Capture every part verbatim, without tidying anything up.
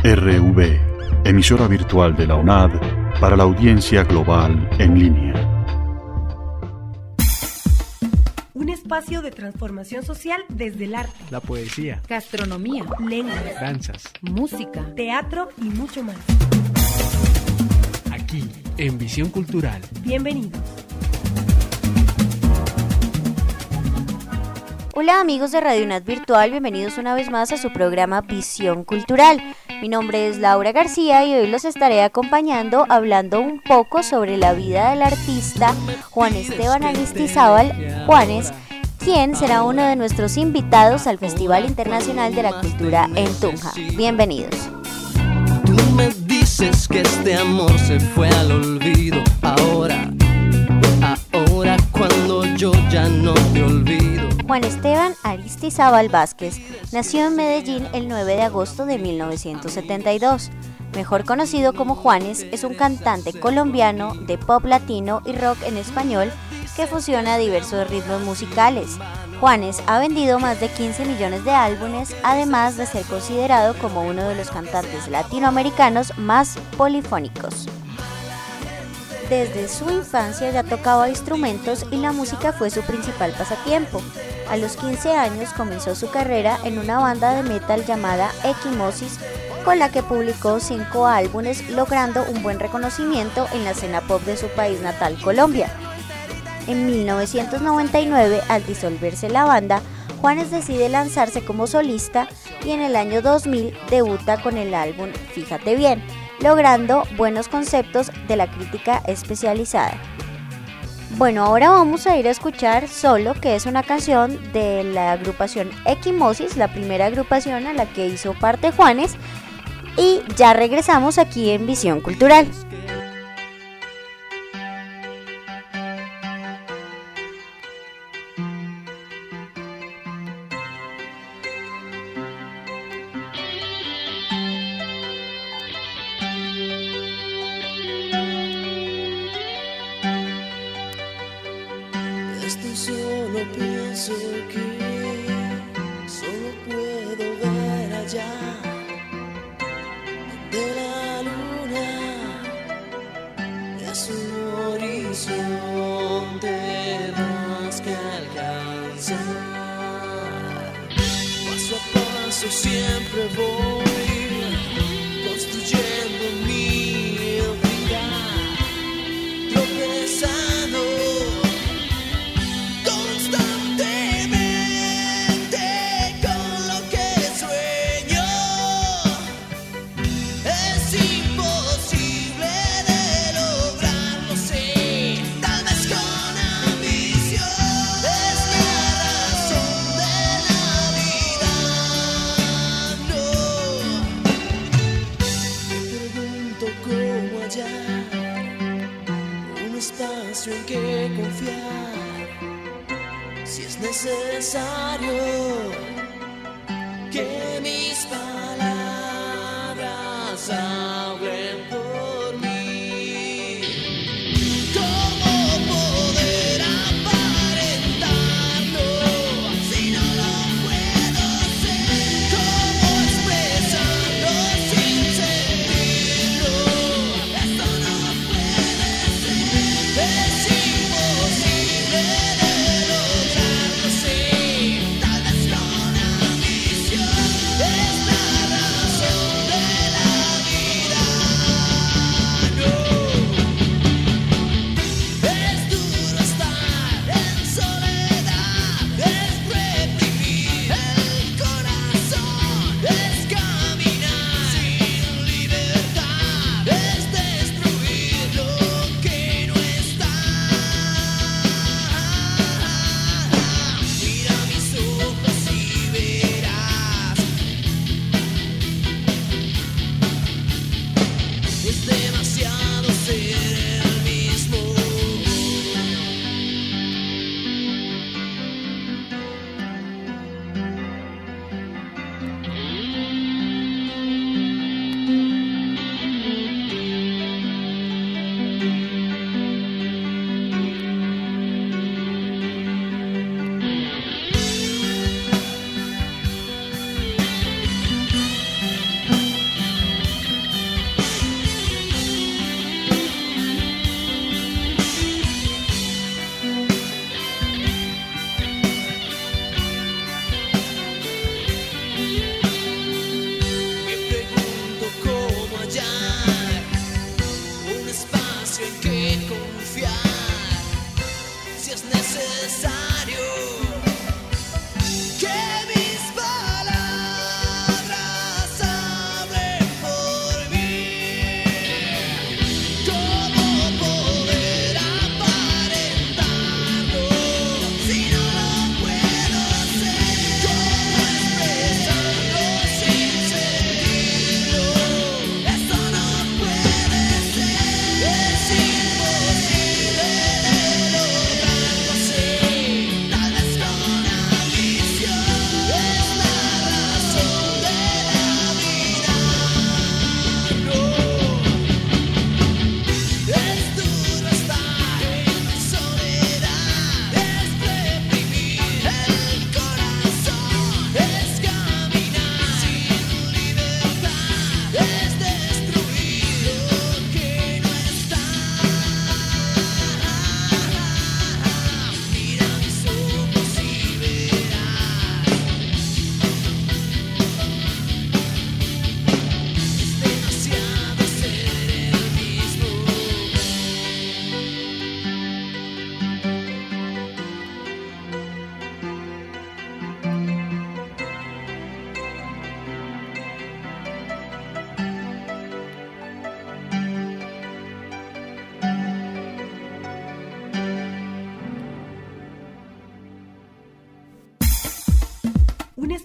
R V, emisora virtual de la UNAD para la audiencia global en línea. Un espacio de transformación social desde el arte, la poesía, gastronomía, lenguas, danzas, música, teatro y mucho más. Aquí, en Visión Cultural. Bienvenidos. Hola amigos de Radio UNAD Virtual, bienvenidos una vez más a su programa Visión Cultural. Mi nombre es Laura García y hoy los estaré acompañando hablando un poco sobre la vida del artista Juan Esteban Aristizábal Juanes, quien será uno de nuestros invitados al Festival Internacional de la Cultura en Tunja. Bienvenidos. Tú me dices que este amor se fue al olvido, ahora, ahora cuando yo ya no te olvido. Juan Esteban Aristizábal Vázquez nació en Medellín el nueve de agosto de mil novecientos setenta y dos. Mejor conocido como Juanes, es un cantante colombiano de pop latino y rock en español que fusiona diversos ritmos musicales. Juanes ha vendido más de quince millones de álbumes, además de ser considerado como uno de los cantantes latinoamericanos más polifónicos. Desde su infancia ya tocaba instrumentos y la música fue su principal pasatiempo. A los quince años comenzó su carrera en una banda de metal llamada Equimosis, con la que publicó cinco álbumes, logrando un buen reconocimiento en la escena pop de su país natal, Colombia. En mil novecientos noventa y nueve, al disolverse la banda, Juanes decide lanzarse como solista y en el año dos mil debuta con el álbum Fíjate Bien, logrando buenos conceptos de la crítica especializada. Bueno, ahora vamos a ir a escuchar Solo, que es una canción de la agrupación Equimosis, la primera agrupación a la que hizo parte Juanes, y ya regresamos aquí en Visión Cultural. Solo pienso que solo puedo ver allá de la luna, es un horizonte más que alcanzar. Paso a paso siempre voy construyendo mi vida, tropezando en que confiar, si es necesario que mis palabras hablen por mí. ¿Cómo poder aparentarlo si no lo puedo ser? ¿Cómo expresarlo sin sentirlo? Esto no puede ser. Es imposible de lograrlo, sí, tal vez con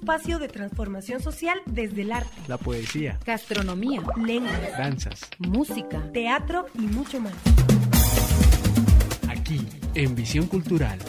espacio de transformación social desde el arte, la poesía, gastronomía, lengua, danzas, música, teatro y mucho más. Aquí, en Visión Cultural.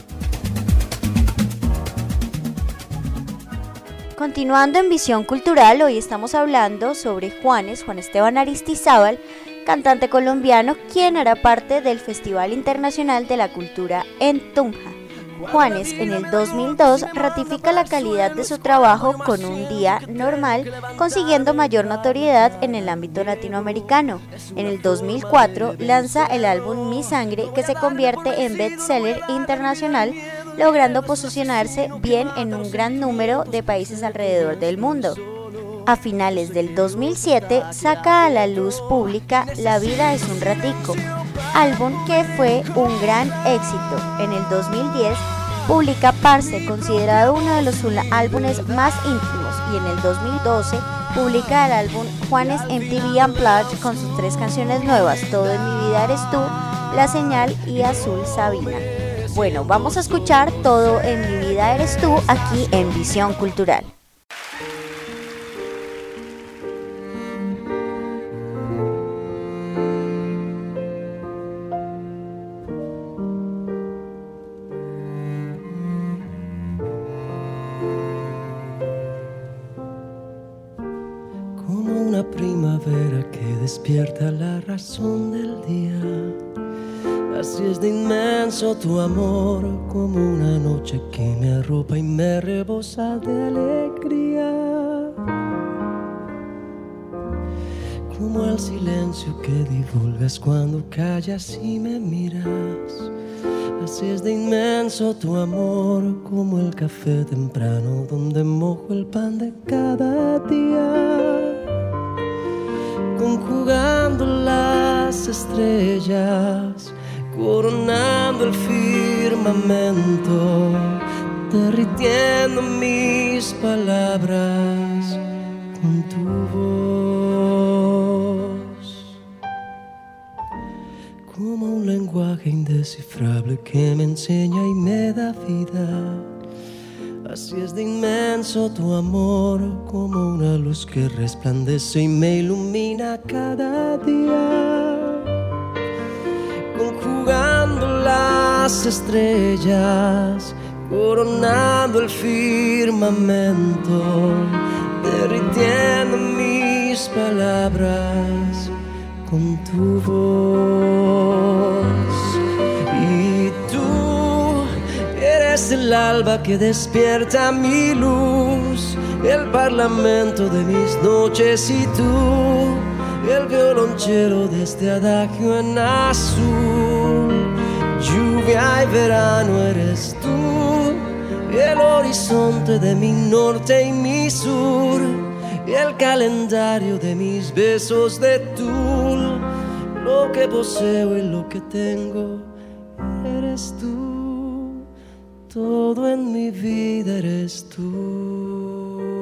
Continuando en Visión Cultural, hoy estamos hablando sobre Juanes, Juan Esteban Aristizábal, cantante colombiano, quien hará parte del Festival Internacional de la Cultura en Tunja. Juanes en el dos mil dos ratifica la calidad de su trabajo con Un Día Normal, consiguiendo mayor notoriedad en el ámbito latinoamericano. En el dos mil cuatro lanza el álbum Mi Sangre, que se convierte en bestseller internacional, logrando posicionarse bien en un gran número de países alrededor del mundo. A finales del dos mil siete saca a la luz pública La Vida es un Ratico, álbum que fue un gran éxito. En el dos mil diez publica Parce, considerado uno de los álbumes más íntimos, y en el dos mil doce publica el álbum Juanes M T V Unplugged con sus tres canciones nuevas, Todo en mi vida eres tú, La Señal y Azul Sabina. Bueno, vamos a escuchar Todo en mi vida eres tú aquí en Visión Cultural. Como una primavera que despierta la razón del día, así es de inmenso tu amor, como una noche que me arropa y me rebosa de alegría. Como el silencio que divulgas cuando callas y me miras, así es de inmenso tu amor, como el café temprano donde mojo el pan de cada día. Conjugando las estrellas, coronando el firmamento, derritiendo mis palabras con tu voz. Como un lenguaje indescifrable que me enseña y me da vida, así es de inmenso tu amor, como una luz que resplandece y me ilumina cada día. Conjugando las estrellas, coronando el firmamento, derritiendo mis palabras con tu voz. Y tú eres el alba que despierta mi luz, el parlamento de mis noches, y tú el violonchelo de este adagio en azul. Lluvia y verano eres tú, el horizonte de mi norte y mi sur, el calendario de mis besos de tul. Lo que poseo y lo que tengo eres tú, todo en mi vida eres tú.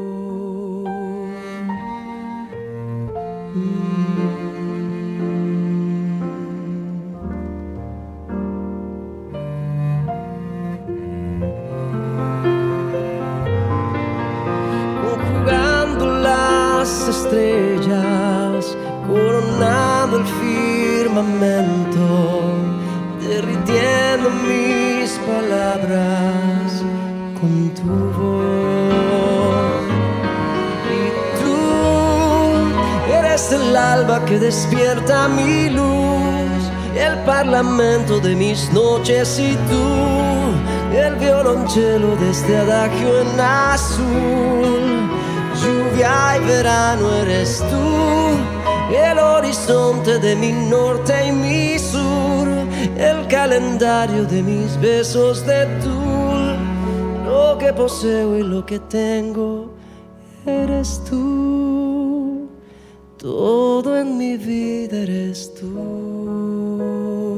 Conjugando las estrellas, coronando el firmamento, derritiendo mis palabras con tu voz. Y tú eres el alba que despierta mi luz, el parlamento de mis noches, y tú el violonchelo de este adagio en azul. Lluvia y verano eres tú, el horizonte de mi norte y mi sur, el calendario de mis besos de tul. Lo que poseo y lo que tengo eres tú, todo en mi vida eres tú.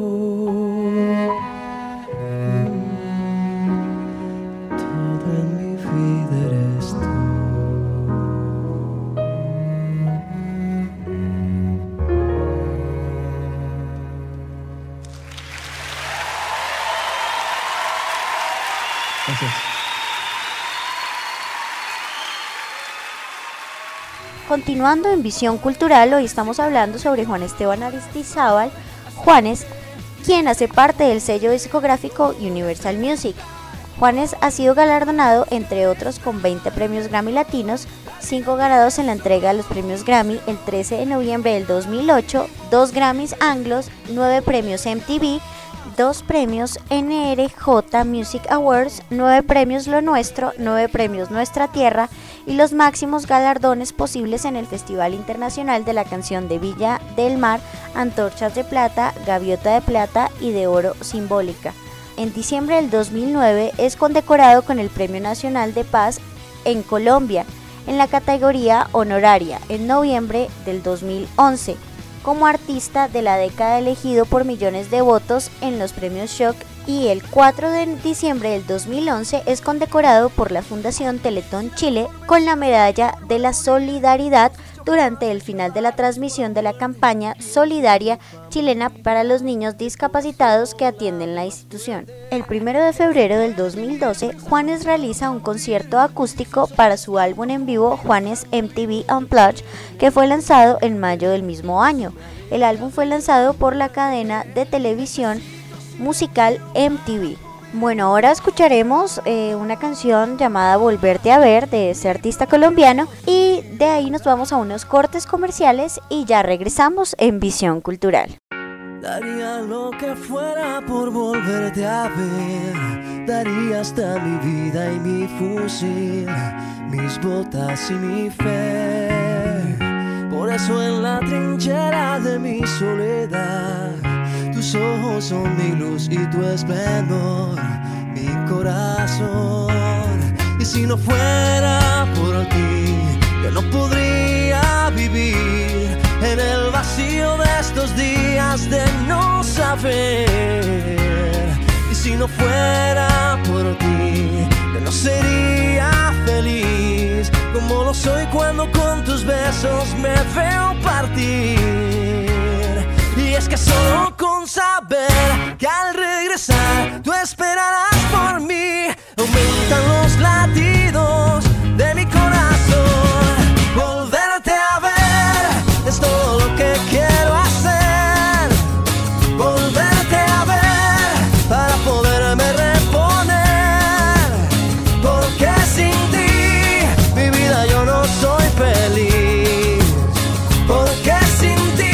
Todo en mi vida eres tú. Gracias. Continuando en Visión Cultural, hoy estamos hablando sobre Juan Esteban Aristizábal Juanes, quien hace parte del sello discográfico Universal Music. Juanes ha sido galardonado, entre otros, con veinte premios Grammy Latinos, cinco ganados en la entrega de los premios Grammy el trece de noviembre del dos mil ocho, dos Grammys Anglos, nueve premios M T V, dos premios N R J Music Awards, nueve premios Lo Nuestro, nueve premios Nuestra Tierra y los máximos galardones posibles en el Festival Internacional de la Canción de Villa del Mar, Antorchas de Plata, Gaviota de Plata y de Oro Simbólica. En diciembre del dos mil nueve es condecorado con el Premio Nacional de Paz en Colombia, en la categoría honoraria, en noviembre del dos mil once, como artista de la década elegido por millones de votos en los premios Shock, y el cuatro de diciembre del dos mil once es condecorado por la Fundación Teletón Chile con la Medalla de la Solidaridad durante el final de la transmisión de la campaña solidaria chilena para los niños discapacitados que atienden la institución. El primero de febrero del dos mil doce, Juanes realiza un concierto acústico para su álbum en vivo Juanes M T V Unplugged, que fue lanzado en mayo del mismo año. El álbum fue lanzado por la cadena de televisión musical M T V. Bueno, ahora escucharemos eh, una canción llamada Volverte a Ver de ese artista colombiano, y de ahí nos vamos a unos cortes comerciales y ya regresamos en Visión Cultural. Daría lo que fuera por volverte a ver, daría hasta mi vida y mi fusil, mis botas y mi fe. Por eso en la trinchera de mi soledad, tus ojos son mi luz y tu esplendor, mi corazón. Y si no fuera por ti, yo no podría vivir en el vacío de estos días de no saber. Y si no fuera por ti, yo no sería feliz como lo soy cuando con tus besos me veo partir. Y es que solo con saber que al regresar tú esperarás por mí, aumentan los latidos de mi corazón. Volverte a ver es todo lo que quiero hacer. Volverte a ver para poderme reponer, porque sin ti mi vida yo no soy feliz. Porque sin ti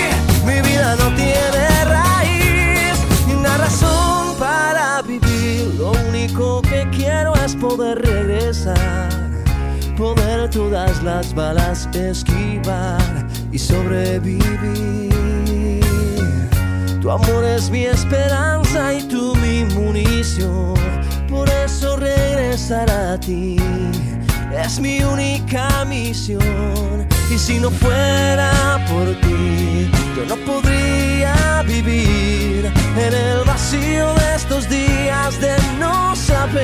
no tiene raíz ni una razón para vivir. Lo único que quiero es poder regresar, poder todas las balas esquivar y sobrevivir. Tu amor es mi esperanza y tú mi munición, por eso regresar a ti es mi única misión. Y si no fuera por ti, yo no podría vivir en el vacío de estos días de no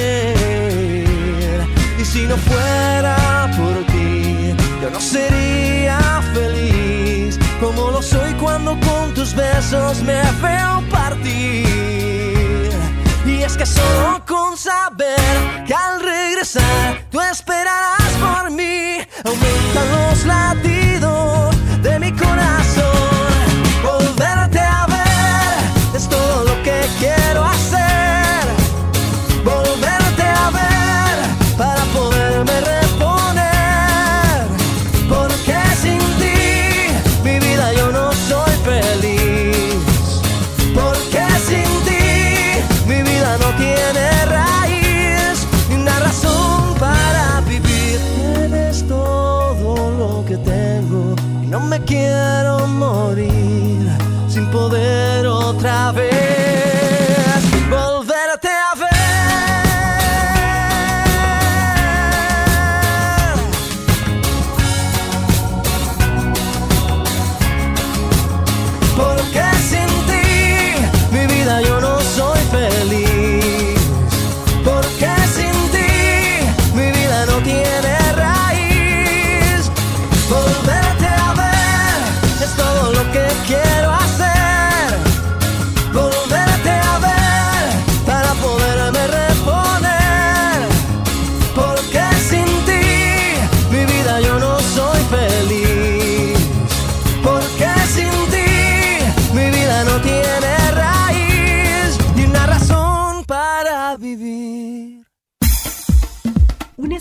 saber. Y si no fuera por ti, yo no sería feliz como lo soy cuando con tus besos me veo partir. Y es que solo con saber que al regresar tú esperarás por mí, aumentan los latidos de mi corazón. Volverte a ver es todo lo que quiero hacer. Volverte a ver para poderme reponer, porque sin ti mi vida yo no soy feliz. Porque sin ti mi vida no tiene raíz ni una razón para vivir. Eres todo lo que tengo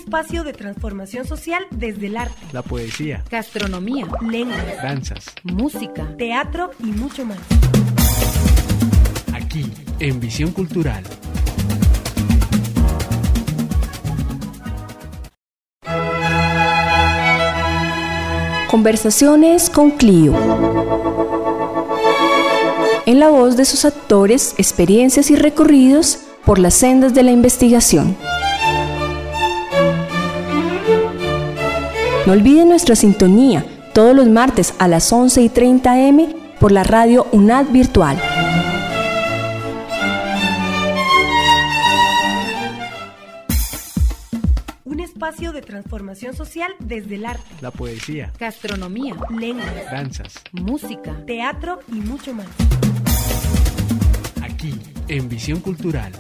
espacio de transformación social desde el arte, la poesía, gastronomía, lenguas, danzas, música, teatro y mucho más. Aquí, en Visión Cultural. Conversaciones con Clio. En la voz de sus actores, experiencias y recorridos por las sendas de la investigación. No olviden nuestra sintonía todos los martes a las once y treinta a eme por la radio UNAD Virtual. Un espacio de transformación social desde el arte, la poesía, gastronomía, lenguas, danzas, música, teatro y mucho más. Aquí, en Visión Cultural.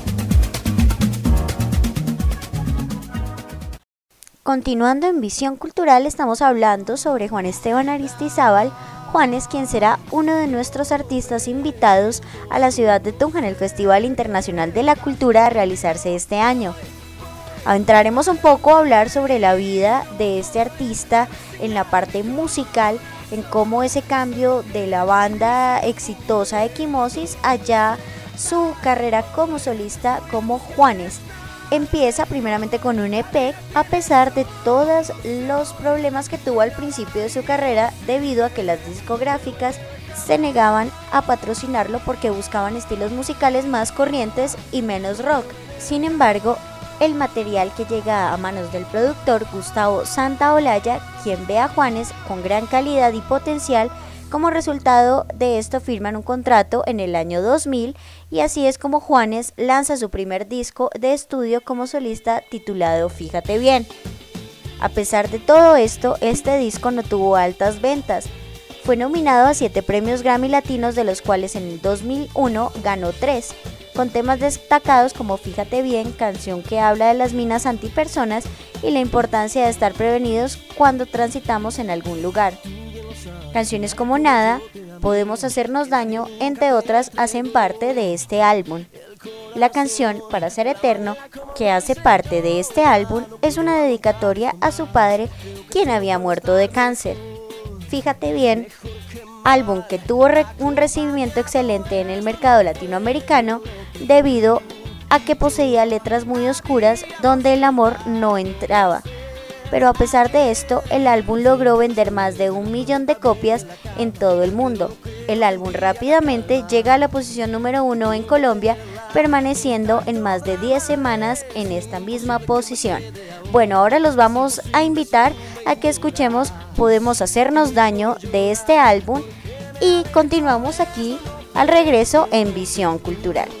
Continuando en Visión Cultural, estamos hablando sobre Juan Esteban Aristizábal. Juan es quien será uno de nuestros artistas invitados a la ciudad de Tunja en el Festival Internacional de la Cultura a realizarse este año. Entraremos un poco a hablar sobre la vida de este artista en la parte musical, en cómo ese cambio de la banda exitosa Equimosis allá su carrera como solista como Juanes. Empieza primeramente con un E P, a pesar de todos los problemas que tuvo al principio de su carrera debido a que las discográficas se negaban a patrocinarlo porque buscaban estilos musicales más corrientes y menos rock. Sin embargo, el material que llega a manos del productor Gustavo Santaolalla, quien ve a Juanes con gran calidad y potencial, como resultado de esto firman un contrato en el año dos mil y así es como Juanes lanza su primer disco de estudio como solista titulado Fíjate Bien. A pesar de todo esto, este disco no tuvo altas ventas. Fue nominado a siete premios Grammy Latinos, de los cuales en el dos mil uno ganó tres, con temas destacados como Fíjate Bien, canción que habla de las minas antipersonas y la importancia de estar prevenidos cuando transitamos en algún lugar. Canciones como Nada, Podemos Hacernos Daño, entre otras, hacen parte de este álbum. La canción Para Ser Eterno, que hace parte de este álbum, es una dedicatoria a su padre, quien había muerto de cáncer. Fíjate Bien, álbum que tuvo re- un recibimiento excelente en el mercado latinoamericano debido a que poseía letras muy oscuras donde el amor no entraba. Pero a pesar de esto, el álbum logró vender más de un millón de copias en todo el mundo. El álbum rápidamente llega a la posición número uno en Colombia, permaneciendo en más de diez semanas en esta misma posición. Bueno, ahora los vamos a invitar a que escuchemos Podemos Hacernos Daño de este álbum y continuamos aquí al regreso en Visión Cultural.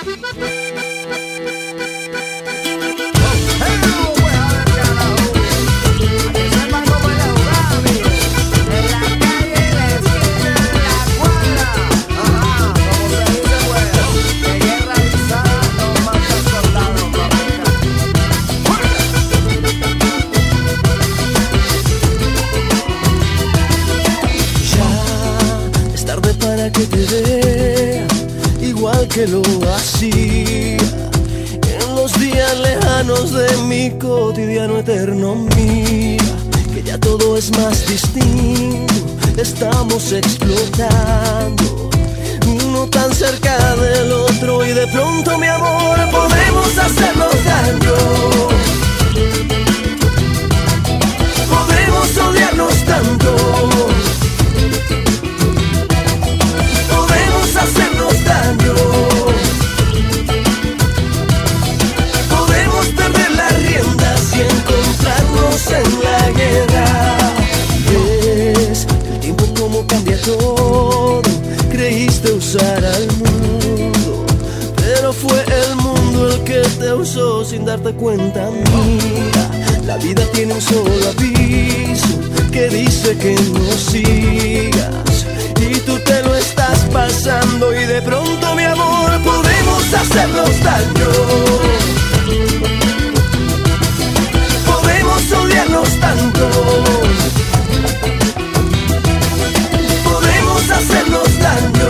Que te vea igual que lo hacía en los días lejanos de mi cotidiano eterno. Mira que ya todo es más distinto, estamos explotando uno tan cerca del otro y de pronto, mi amor, podemos hacernos daño, podemos odiarnos tanto, hacernos daño, podemos perder las riendas y encontrarnos en la guerra. Es el tiempo como cambia todo, creíste usar al mundo, pero fue el mundo el que te usó sin darte cuenta. Mira, la vida tiene un solo aviso que dice que no sigas y tú te lo estás pasando y de pronto, mi amor, podemos hacernos daño, podemos odiarnos tanto, podemos hacernos daño,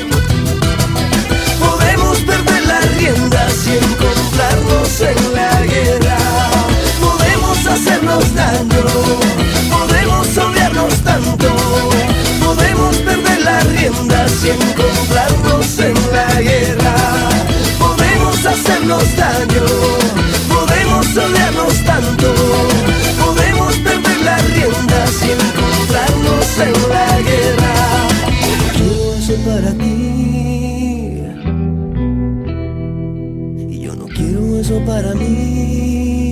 podemos perder las riendas y encontrarnos en la guerra. tanto. Podemos perder las riendas y encontrarnos en la guerra. Yo no quiero eso para ti, y yo no quiero eso para mí.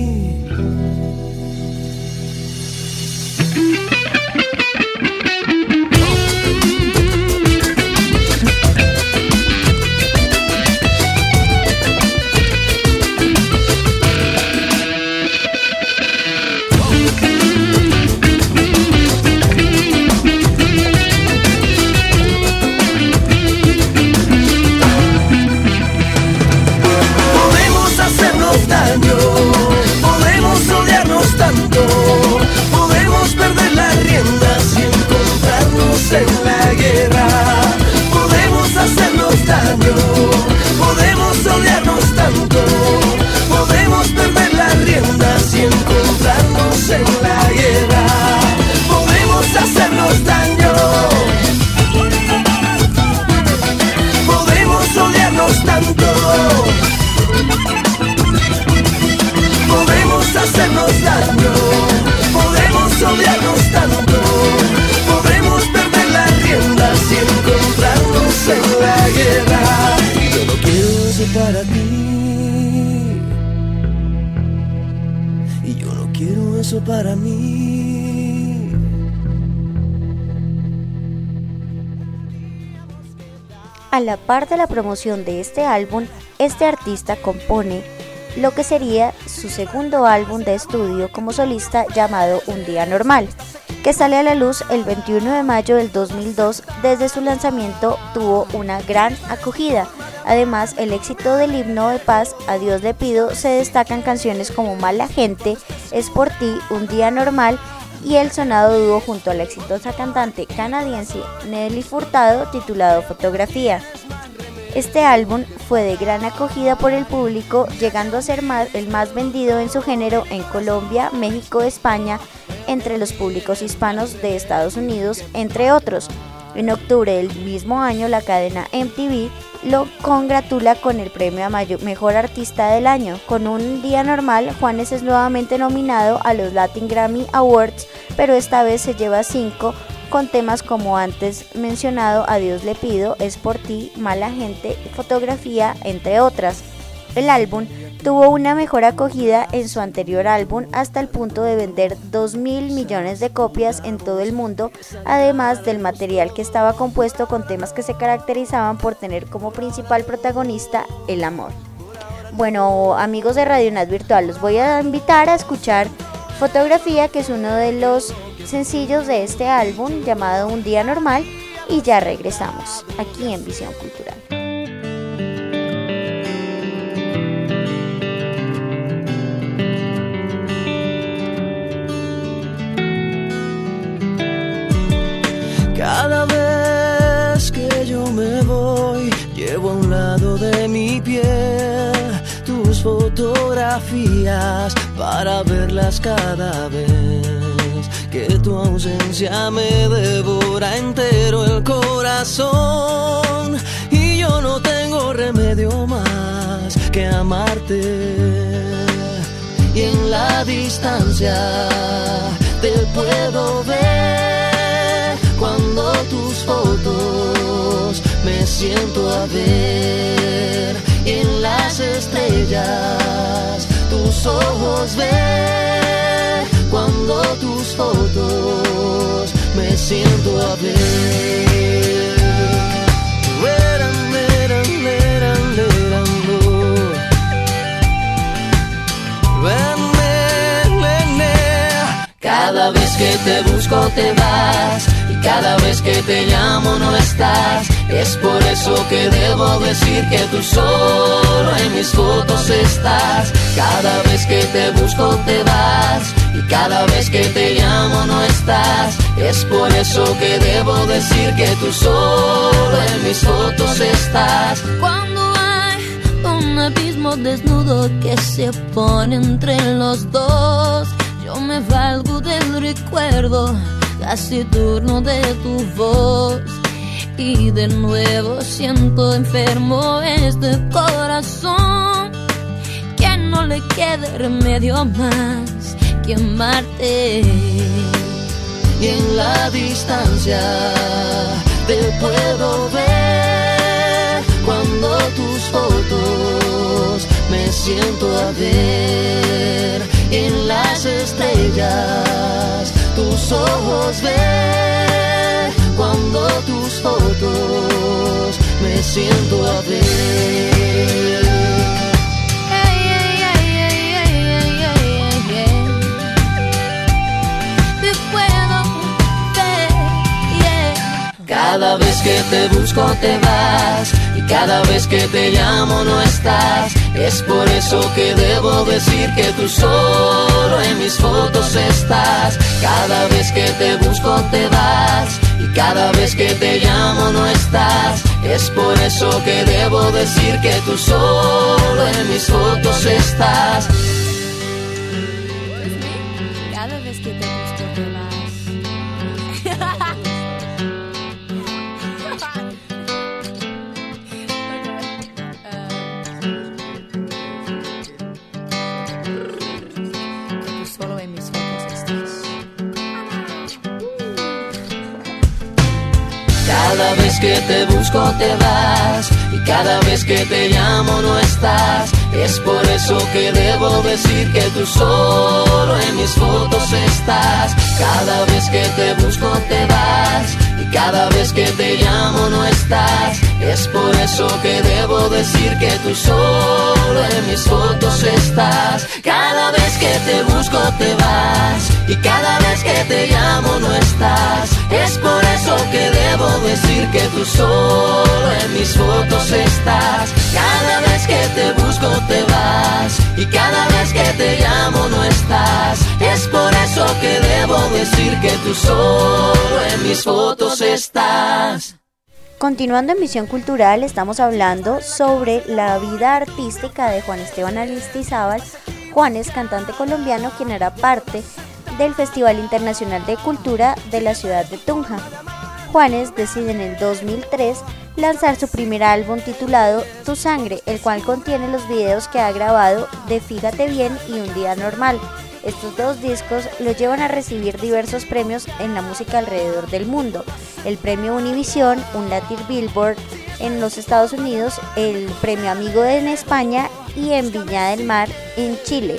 Podemos odiarnos tanto, podemos perder las riendas y encontrarnos en la guerra. Podemos hacernos daño, podemos odiarnos tanto, podemos perder las riendas y encontrarnos en la guerra. Podemos hacernos daño, podemos odiarnos tanto, podemos hacernos daño, podemos odiarnos tanto, podemos perder las riendas y encontrarnos en la guerra. Yo no quiero eso para ti, y yo no quiero eso para mí. A la par de la promoción de este álbum, este artista compone lo que sería su segundo álbum de estudio como solista llamado Un Día Normal, que sale a la luz el veintiuno de mayo del dos mil dos. Desde su lanzamiento tuvo una gran acogida. Además, el éxito del himno de paz, A Dios le pido, se destacan canciones como Mala Gente, Es por ti, Un Día Normal y el sonado dúo junto a la exitosa cantante canadiense Nelly Furtado titulado Fotografía. Este álbum fue de gran acogida por el público, llegando a ser más, el más vendido en su género en Colombia, México, España, entre los públicos hispanos de Estados Unidos, entre otros. En octubre del mismo año, la cadena M T V lo congratula con el premio a Mejor Artista del Año. Con Un Día Normal, Juanes es nuevamente nominado a los Latin Grammy Awards, pero esta vez se lleva cinco, con temas como antes mencionado, A Dios le pido, Es por ti, Mala Gente, Fotografía, entre otras. El álbum tuvo una mejor acogida en su anterior álbum hasta el punto de vender dos mil millones de copias en todo el mundo, además del material que estaba compuesto con temas que se caracterizaban por tener como principal protagonista el amor. Bueno, amigos de Radio UNAD Virtual, los voy a invitar a escuchar Fotografía, que es uno de los sencillos de este álbum llamado Un Día Normal, y ya regresamos aquí en Visión Cultural. Cada vez que yo me voy, llevo a un lado de mi piel tus fotografías para verlas cada vez que tu ausencia me devora entero el corazón, y yo no tengo remedio más que amarte, y en la distancia te puedo ver cuando tus fotos me siento a ver, y en las estrellas tus ojos ver cuando tus fotos me siento a ver. Veran, veran, veran, veran, ven, ven, ven, ven. Cada vez que te busco te vas, y cada vez que te llamo no estás. Es por eso que debo decir que tú solo en mis fotos estás. Cada vez que te busco te vas, y cada vez que te llamo no estás. Es por eso que debo decir que tú solo en mis fotos estás. Cuando hay un abismo desnudo que se pone entre los dos, yo me valgo del recuerdo taciturno de tu voz, y de nuevo siento enfermo este corazón que no no le quede remedio más que amarte. Y en la distancia te puedo ver cuando tus fotos me siento a ver. En las estrellas tus ojos ver cuando tus fotos me siento a ver. Cada vez que te busco te vas y cada vez que te llamo no estás. Es por eso que debo decir que tú solo en mis fotos estás. Cada vez que te busco te vas y cada vez que te llamo no estás. Es por eso que debo decir que tú solo en mis fotos estás. Cada vez que te busco te vas. Cada vez que te busco te vas y cada vez que te llamo no estás. Es por eso que debo decir que tú solo en mis fotos estás. Cada vez que te busco te vas y cada vez que te llamo no estás. Es por eso que debo decir que tú solo en mis fotos estás. Cada vez que te busco te vas y cada vez que te llamo no estás. Es por eso que debo decir que tú solo en mis fotos estás. Cada vez que te busco te vas y cada vez que te llamo no estás. Es por eso que debo decir que tú solo en mis fotos estás. Continuando en Visión Cultural, estamos hablando sobre la vida artística de Juan Esteban Aristizábal. Juan es cantante colombiano quien hará parte del Festival Internacional de Cultura de la ciudad de Tunja. Juanes decide en el dos mil tres lanzar su primer álbum titulado Tu Sangre, el cual contiene los videos que ha grabado de Fíjate Bien y Un Día Normal. Estos dos discos lo llevan a recibir diversos premios en la música alrededor del mundo: el premio Univision, un Latin Billboard en los Estados Unidos, el premio Amigo en España y en Viña del Mar en Chile.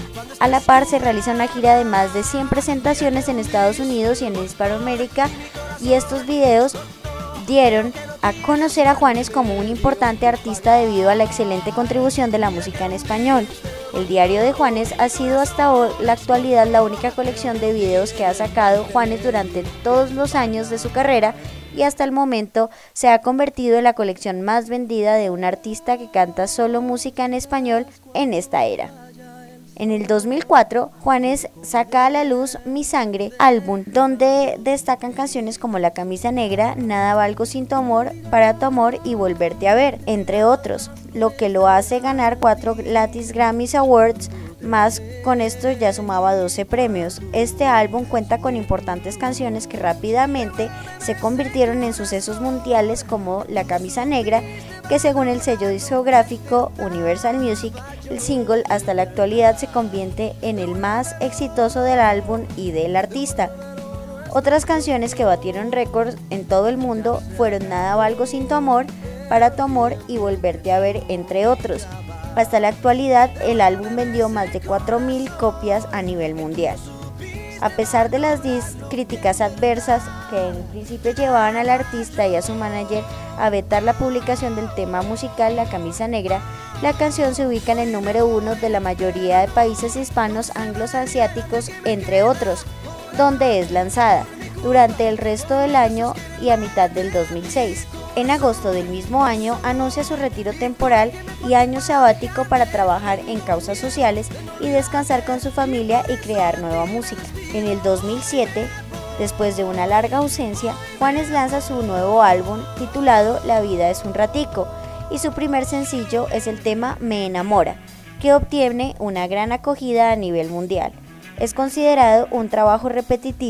A la par se realiza una gira de más de cien presentaciones en Estados Unidos y en Hispanoamérica, y estos videos dieron a conocer a Juanes como un importante artista debido a la excelente contribución de la música en español. El diario de Juanes ha sido hasta hoy, la actualidad, la única colección de videos que ha sacado Juanes durante todos los años de su carrera, y hasta el momento se ha convertido en la colección más vendida de un artista que canta solo música en español en esta era. En el dos mil cuatro, Juanes saca a la luz Mi Sangre, álbum donde destacan canciones como La Camisa Negra, Nada Valgo Sin Tu Amor, Para Tu Amor y Volverte a Ver, entre otros, lo que lo hace ganar cuatro Latin Grammys Awards, más con esto ya sumaba doce premios. Este álbum cuenta con importantes canciones que rápidamente se convirtieron en sucesos mundiales, como La Camisa Negra, que según el sello discográfico Universal Music, el single hasta la actualidad se convierte en el más exitoso del álbum y del artista. Otras canciones que batieron récords en todo el mundo fueron Nada Valgo Sin Tu Amor, Para Tu Amor y Volverte a Ver, entre otros. Hasta la actualidad, el álbum vendió más de cuatro mil copias a nivel mundial. A pesar de las críticas adversas que en principio llevaban al artista y a su manager a vetar la publicación del tema musical La Camisa Negra, la canción se ubica en el número uno de la mayoría de países hispanos, angloasiáticos, entre otros, donde es lanzada durante el resto del año y a mitad del dos mil seis. En agosto del mismo año anuncia su retiro temporal y año sabático para trabajar en causas sociales y descansar con su familia y crear nueva música. En el dos mil siete, después de una larga ausencia, Juanes lanza su nuevo álbum titulado La Vida es un Ratico, y su primer sencillo es el tema Me Enamora, que obtiene una gran acogida a nivel mundial. Es considerado un trabajo repetitivo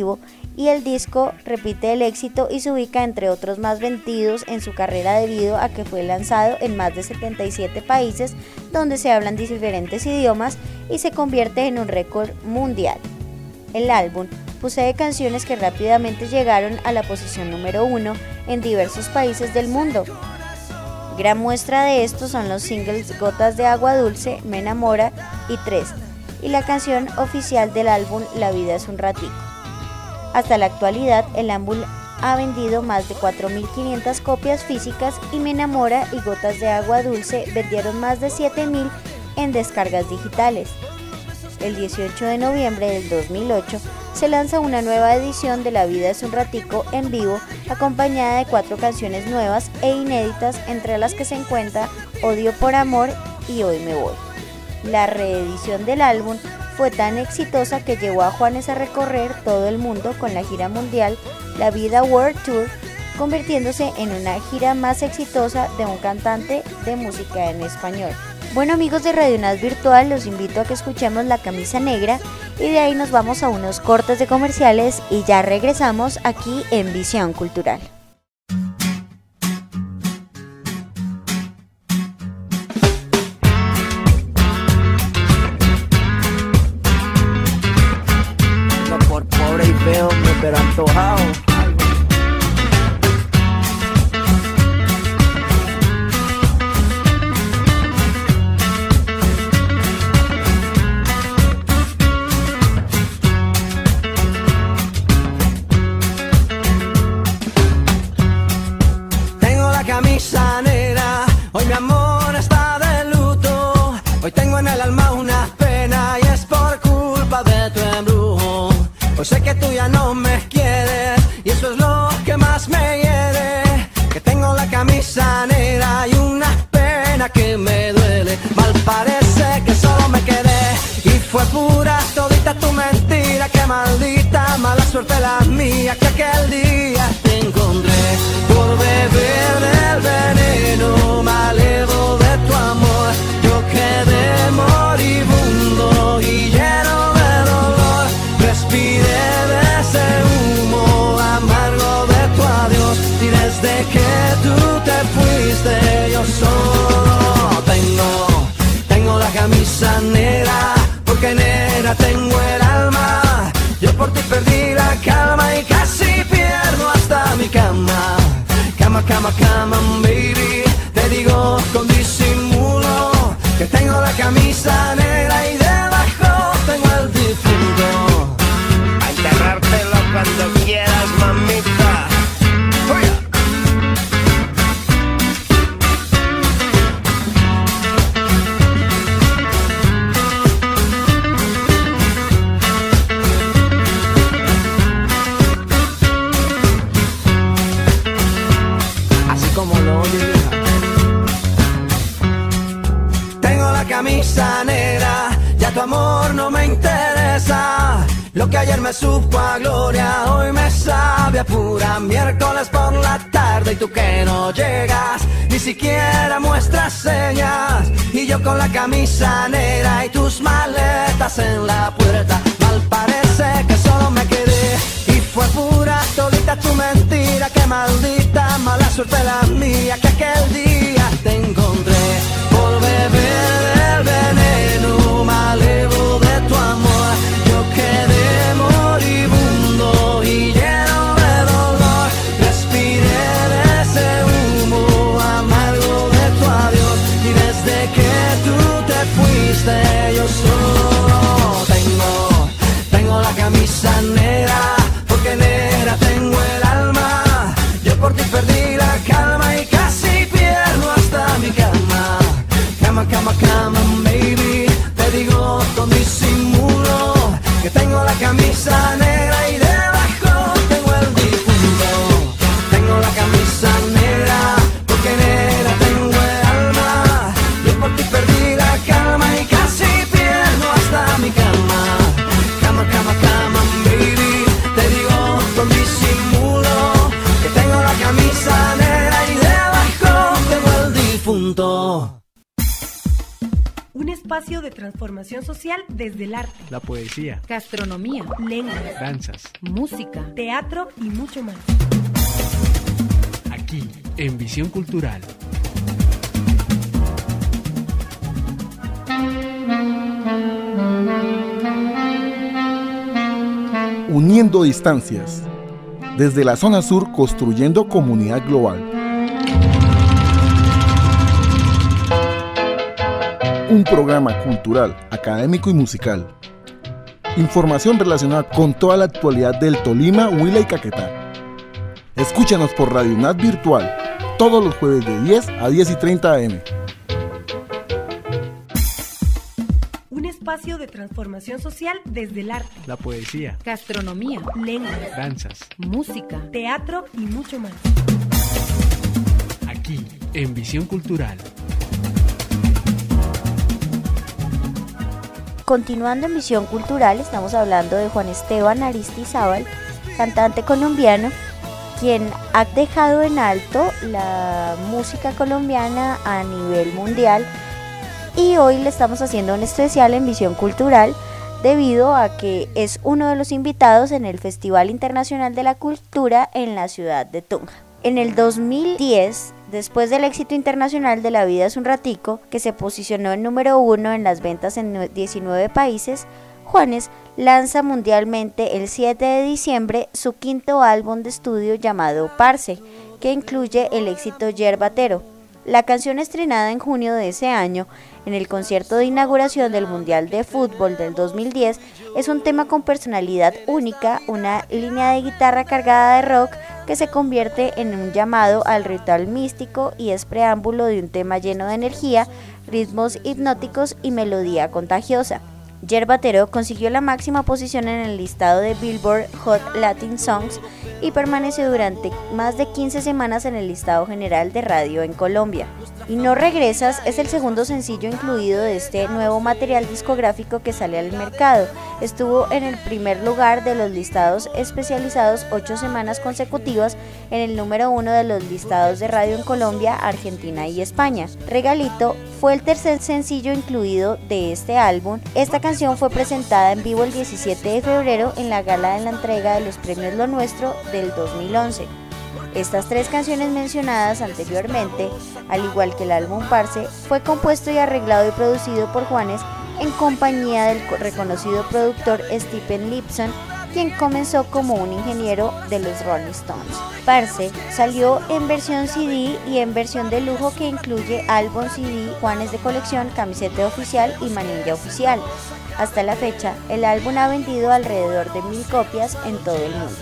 y el disco repite el éxito y se ubica entre otros más vendidos en su carrera debido a que fue lanzado en más de setenta y siete países donde se hablan diferentes idiomas y se convierte en un récord mundial. El álbum posee canciones que rápidamente llegaron a la posición número uno en diversos países del mundo. Gran muestra de esto son los singles Gotas de Agua Dulce, Me Enamora y Tres, y la canción oficial del álbum La Vida es un Ratico. Hasta la actualidad, el álbum ha vendido más de cuatro mil quinientas copias físicas y Me Enamora y Gotas de Agua Dulce vendieron más de siete mil en descargas digitales. El dieciocho de noviembre del dos mil ocho se lanza una nueva edición de La Vida es un Ratico en vivo, acompañada de cuatro canciones nuevas e inéditas, entre las que se encuentra Odio por Amor y Hoy Me Voy. La reedición del álbum fue tan exitosa que llevó a Juanes a recorrer todo el mundo con la gira mundial La Vida World Tour, convirtiéndose en una gira más exitosa de un cantante de música en español. Bueno, amigos de Radio UNAD Virtual, los invito a que escuchemos La Camisa Negra y de ahí nos vamos a unos cortes de comerciales y ya regresamos aquí en Visión Cultural. No por pobre y feo, pero antojado. Camisa negra, hoy mi amor está de luto. Hoy tengo en el alma una pena y es por culpa de tu embrujo. Hoy sé que tú ya no me quieres y eso es lo que más me hiere. Que tengo la camisa negra y una pena que me duele. Mal parece que solo me quedé y fue pura todita tu mentira. Que maldita mala suerte la mía que aquel día te encontré por beber del veneno malevo de tu amor. Yo quedé moribundo y lleno de dolor. Respiré de ese humo amargo de tu adiós y desde que tú te fuiste yo solo tengo, tengo la camisa negra porque negra tengo el alma. Yo por ti perdí la calma y casi pierdo hasta mi cama. Cama, cama, cama, baby, te digo con disimulo que tengo la camisa negra y debajo tengo el difunto. A enterrártelo cuando quieras, mamita. ¡Fuera! Camisa negra, ya tu amor no me interesa. Lo que ayer me supo a gloria, hoy me sabe a pura miércoles por la tarde. Y tú que no llegas, ni siquiera muestras señas. Y yo con la camisa negra y tus maletas en la puerta. Mal parece que solo me quedé y fue pura todita tu mentira. Que maldita mala suerte la mía que aquel día te encontré por beber del veneno malevo de tu amor. Yo quedé moribundo y lleno de dolor. Respiré de ese humo amargo de tu adiós y desde que tú te fuiste yo solo tengo, tengo la camisa negra porque negra tengo el alma. Yo por ti perdí la calma y casi pierdo hasta mi cama. Cama, cama, cama, baby, te digo con disimulo que tengo la camisa negra y debajo tengo el difunto. Tengo la camisa negra porque negra tengo el alma. Yo por ti perdí la calma y casi pierdo hasta mi cama. Cama, cama, cama, baby, te digo con disimulo que tengo la camisa negra y debajo tengo el difunto. un espacio de transformación social desde el arte, la poesía, gastronomía, lengua, danzas, música, teatro y mucho más. aquí en Visión Cultural. Uniendo distancias. Desde la zona sur, construyendo comunidad global. Un programa cultural, académico y musical. Información relacionada con toda la actualidad del Tolima, Huila y Caquetá. Escúchanos por Radio UNAD Virtual, todos los jueves de diez a diez y treinta a eme. Un espacio de transformación social desde el arte, La poesía, gastronomía, lengua, danzas, música, teatro y mucho más. aquí en Visión Cultural. Continuando en Visión Cultural, estamos hablando de Juan Esteban Aristizábal, cantante colombiano, quien ha dejado en alto la música colombiana a nivel mundial, y hoy le estamos haciendo un especial en Visión Cultural debido a que es uno de los invitados en el Festival Internacional de la Cultura en la ciudad de Tunja. En el dos mil diez, después del éxito internacional de La vida es un ratico, que se posicionó en número uno en las ventas en diecinueve países, Juanes lanza mundialmente el siete de diciembre su quinto álbum de estudio llamado Parce, que incluye el éxito Yerbatero. La canción, estrenada en junio de ese año en el concierto de inauguración del Mundial de Fútbol del dos mil diez, es un tema con personalidad única, una línea de guitarra cargada de rock que se convierte en un llamado al ritual místico y es preámbulo de un tema lleno de energía, ritmos hipnóticos y melodía contagiosa. Yerbatero consiguió la máxima posición en el listado de Billboard Hot Latin Songs y permaneció durante más de quince semanas en el listado general de radio en Colombia. Y No regresas es el segundo sencillo incluido de este nuevo material discográfico que sale al mercado. Estuvo en el primer lugar de los listados especializados ocho semanas consecutivas, en el número uno de los listados de radio en Colombia, Argentina y España. Regalito fue el tercer sencillo incluido de este álbum. Esta canción fue presentada en vivo el diecisiete de febrero en la gala de la entrega de los premios Lo Nuestro del dos mil once. Estas tres canciones mencionadas anteriormente, al igual que el álbum Parce, fue compuesto y arreglado y producido por Juanes en compañía del reconocido productor Stephen Lipson, quien comenzó como un ingeniero de los Rolling Stones. Parce salió en versión C D y en versión de lujo que incluye álbum C D, Juanes de colección, camiseta oficial y manilla oficial. Hasta la fecha, el álbum ha vendido alrededor de mil copias en todo el mundo.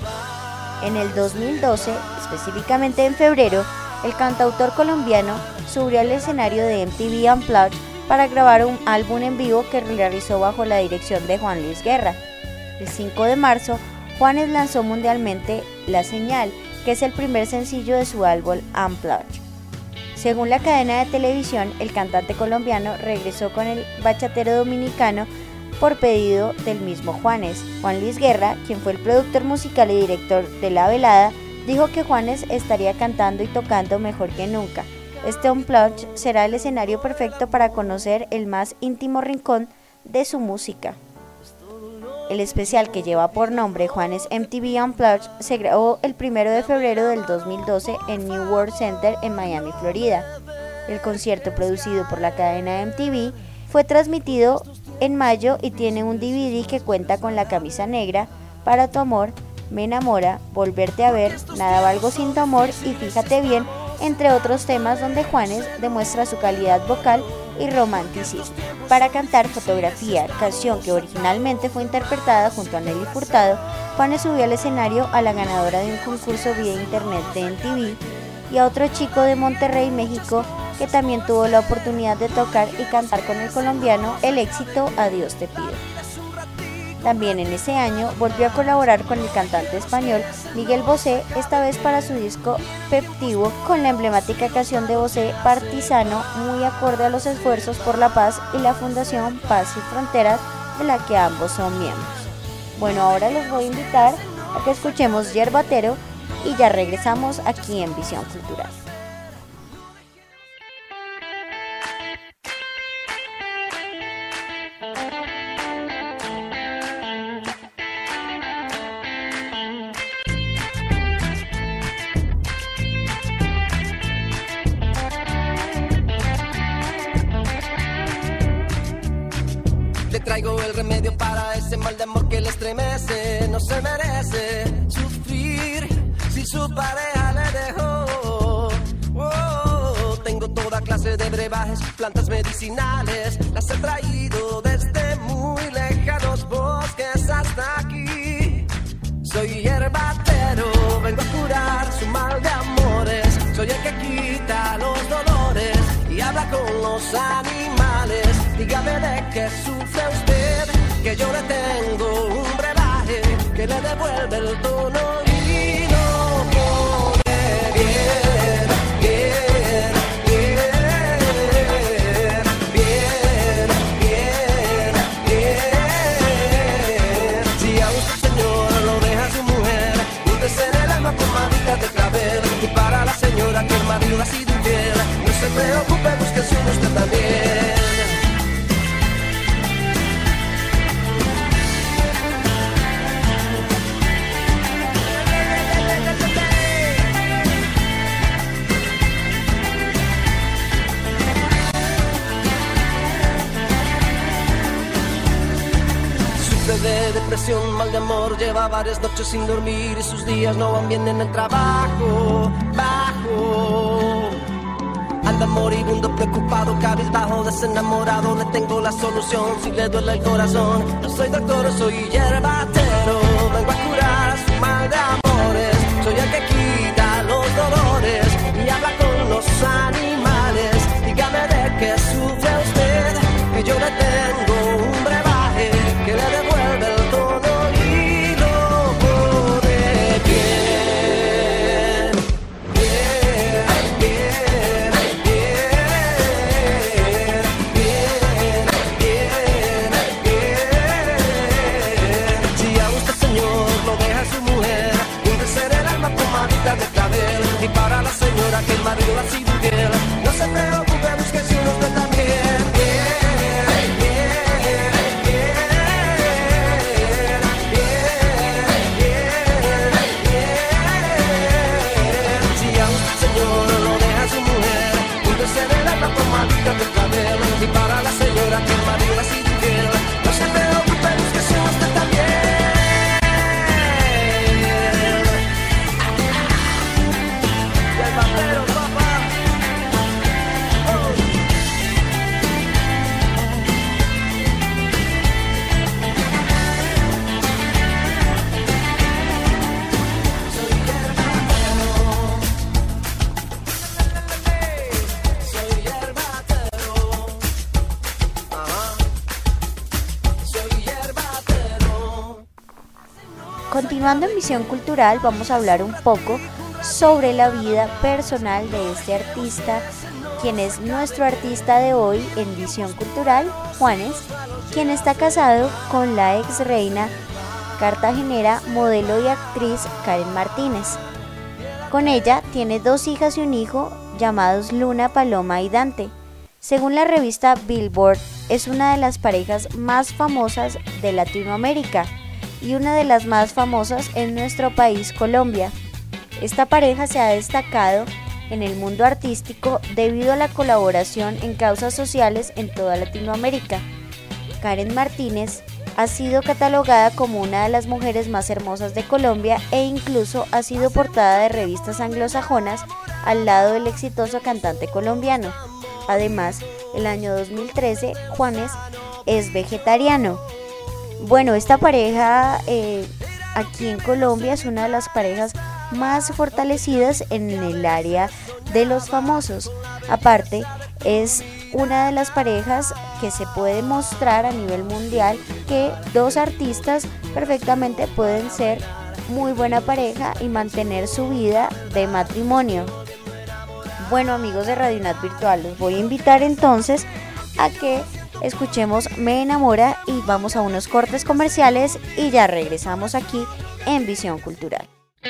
En el dos mil doce, específicamente en febrero, el cantautor colombiano subió al escenario de M T V Unplugged para grabar un álbum en vivo que realizó bajo la dirección de Juan Luis Guerra. El cinco de marzo, Juanes lanzó mundialmente La Señal, que es el primer sencillo de su álbum Unplugged. Según la cadena de televisión, el cantante colombiano regresó con el bachatero dominicano por pedido del mismo Juanes. Juan Luis Guerra, quien fue el productor musical y director de la velada, dijo que Juanes estaría cantando y tocando mejor que nunca. Este Unplugged será el escenario perfecto para conocer el más íntimo rincón de su música. El especial, que lleva por nombre Juanes M T V Unplugged, se grabó el primero de febrero del dos mil doce en New World Center en Miami, Florida. El concierto, producido por la cadena M T V, fue transmitido en mayo y tiene un D V D que cuenta con La camisa negra, Para tu amor, Me enamora, Volverte a ver, Nada valgo sin tu amor y Fíjate bien, entre otros temas donde Juanes demuestra su calidad vocal y romanticismo. Para cantar Fotografía, canción que originalmente fue interpretada junto a Nelly Furtado, Juanes subió al escenario a la ganadora de un concurso vía internet de M T V y a otro chico de Monterrey, México, que también tuvo la oportunidad de tocar y cantar con el colombiano el éxito Adiós te pido. También en ese año volvió a colaborar con el cantante español Miguel Bosé, esta vez para su disco Peptivo, con la emblemática canción de Bosé, Partisano, muy acorde a los esfuerzos por la paz y la Fundación Paz y Fronteras, de la que ambos son miembros. Bueno, ahora los voy a invitar a que escuchemos Yerbatero y ya regresamos aquí en Visión Cultural. traigo el remedio para ese mal de amor que le estremece. No se merece sufrir si su pareja le dejó. Oh, tengo toda clase de brebajes, plantas medicinales. Las he traído desde muy lejanos bosques hasta aquí. Soy hierbatero, vengo a curar su mal de amores. Soy el que quita los dolores y habla con los animales. Dígame de qué sufre usted, que yo le tengo un brebaje que le devuelve el tono y no pone bien, bien, bien, bien, bien, bien. Si a usted, señor, lo deja su mujer, úntese en el alma pomaditas de clavel. Y para la señora que el marido ha sido infiel, no se preocupe, búsquese uno usted también. De depresión, mal de amor, lleva varias noches sin dormir y sus días no van bien en el trabajo. Bajo, anda moribundo, preocupado, cabizbajo, desenamorado. Le tengo la solución si le duele el corazón. No soy doctor, soy hierbatero, vengo a curar su mal de amores. Soy el que quita los dolores y habla con los animales. Dígame de qué sufre usted, que yo le tengo un brebaje que le devuelve el tono y lo pone bien, bien, bien, bien, bien, bien. Si a usted, señor, lo deja su mujer, úntese en el alma pomaditas de clavel. Y para la señora que el marido ha sido infiel, no se preocupe, búsquese uno usted también. Y para la señora que el marido ha sido infiel, no se preocupe, búsquese usted también. Hierbatero, papá. Oh. Soy hierbatero. Soy hierbatero. Continuando en Visión Cultural, vamos a hablar un poco sobre la vida personal de este artista, quien es nuestro artista de hoy en Visión Cultural, Juanes, quien está casado con la ex reina cartagenera, modelo y actriz Karen Martínez. Con ella tiene dos hijas y un hijo llamados Luna, Paloma y Dante. Según la revista Billboard, es una de las parejas más famosas de Latinoamérica y una de las más famosas en nuestro país, Colombia. Esta pareja se ha destacado en el mundo artístico debido a la colaboración en causas sociales en toda Latinoamérica. Karen Martínez ha sido catalogada como una de las mujeres más hermosas de Colombia e incluso ha sido portada de revistas anglosajonas al lado del exitoso cantante colombiano. Además, el año dos mil trece, Juanes es vegetariano. Bueno, esta pareja eh, aquí en Colombia es una de las parejas más fortalecidas en el área de los famosos. Aparte, es una de las parejas que se puede mostrar a nivel mundial que dos artistas perfectamente pueden ser muy buena pareja y mantener su vida de matrimonio. Bueno, amigos de Radio Unad Virtual, los voy a invitar entonces a que escuchemos Me Enamora y vamos a unos cortes comerciales y ya regresamos aquí en Visión Cultural.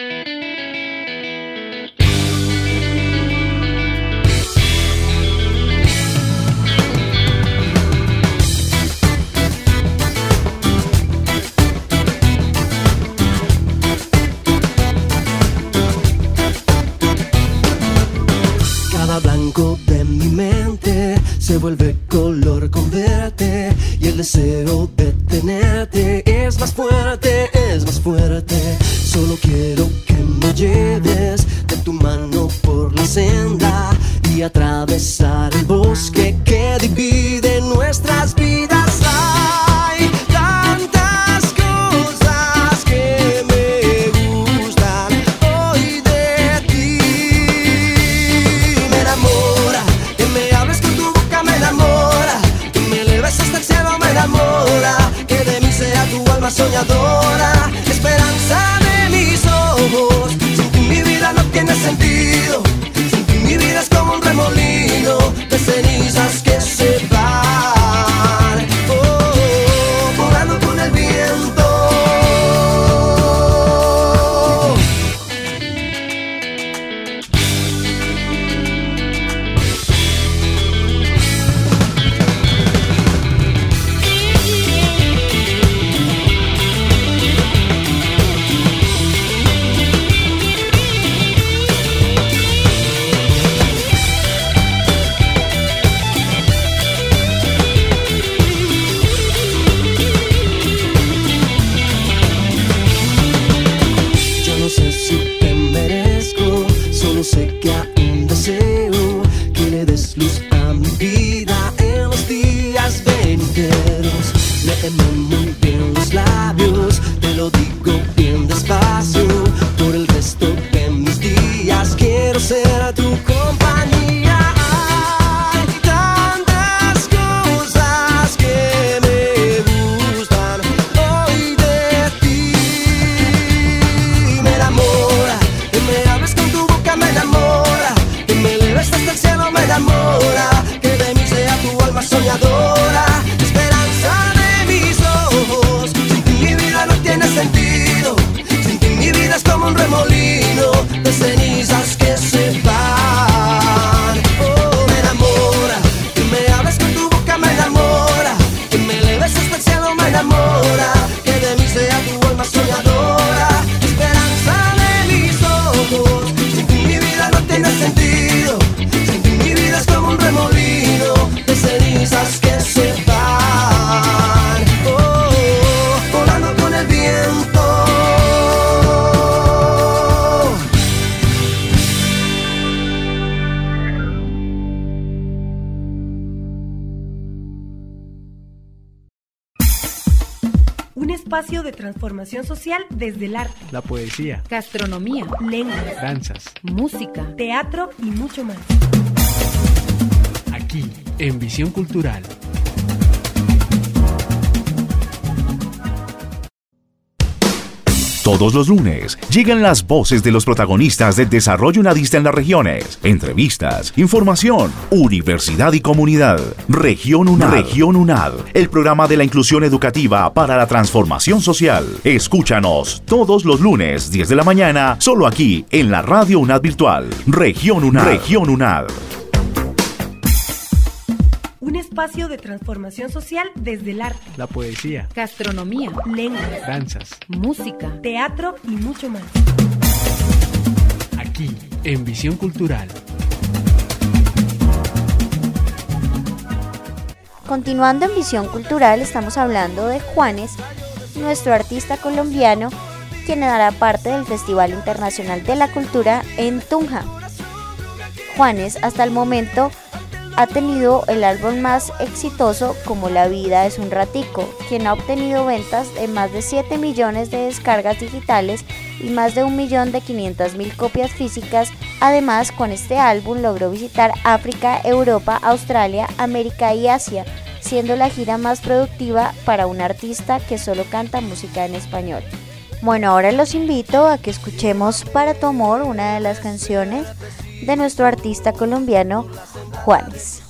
Blanco de mi mente se vuelve color con verte y el deseo de fuerte. Solo quiero que me lleves de tu mano por la senda y atravesar el bosque que divide nuestras vidas. Hay tantas cosas que me gustan hoy de ti. Me enamora que me hables con tu boca, me enamora que me eleves hasta el cielo, me enamora que de mí sea tu alma soñadora, esperanza de mis ojos. Sin ti mi vida no tiene sentido, sin ti mi vida es como un remolino de cenizas que se van, oh, volando con el viento. Sé que aún deseo que le des luz a mi vida en los días venideros. Léeme muy bien los labios, te lo digo bien despacio. Por el resto de mis días quiero ser tu compañía. Hay tantas cosas que me gustan hoy de ti. Me enamora que me hables con tu boca, me enamora que me eleves hasta el cielo, me enamora que de mí sea tu alma soñadora, esperanza de mis ojos. Sin ti mi vida no tiene sentido, sin ti mi vida es como un remolino de cenizas que se van, oh, me enamora que me hables con tu boca, me enamora que me eleves hasta el cielo, me enamora que de mí sea tu alma soñadora, esperanza de mis ojos. Sin ti mi vida no tiene sentido, sin ti mi vida es como un remolino de cenizas que se van, oh, volando con el viento. Un espacio de transformación social desde el arte, la poesía, gastronomía, lengua, danzas, música, teatro y mucho más. aquí en Visión Cultural. Todos los lunes llegan las voces de los protagonistas del desarrollo unadista en las regiones. Entrevistas, información, universidad y comunidad. Región UNAD. Región UNAD, el programa de la inclusión educativa para la transformación social. Escúchanos todos los lunes, diez de la mañana, solo aquí en la Radio UNAD Virtual. Región UNAD. Región UNAD. Un espacio de transformación social desde el arte, la poesía, gastronomía, lengua, danzas, música, teatro y mucho más. aquí en Visión Cultural. Continuando en Visión Cultural, estamos hablando de Juanes, nuestro artista colombiano, quien dará parte del Festival Internacional de la Cultura en Tunja. Juanes, hasta el momento, ha tenido el álbum más exitoso como La vida es un ratico, quien ha obtenido ventas de más de siete millones de descargas digitales y más de un millón de quinientas mil copias físicas. Además, con este álbum logró visitar África, Europa, Australia, América y Asia, siendo la gira más productiva para un artista que solo canta música en español. Bueno, ahora los invito a que escuchemos Para tu amor, una de las canciones de nuestro artista colombiano Juanes.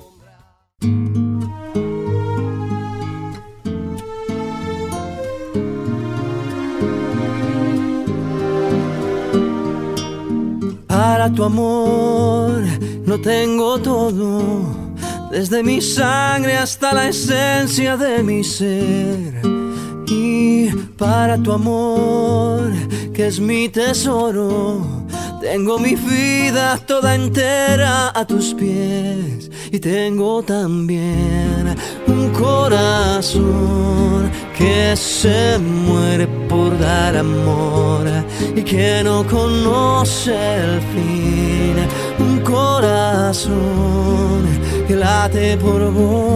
Para tu amor no tengo todo, desde mi sangre hasta la esencia de mi ser. Y para tu amor, que es mi tesoro, Tengo mi vida toda entera a tus pies y tengo también un corazón que se muere por dar amor y que no conoce el fin. Un corazón que late por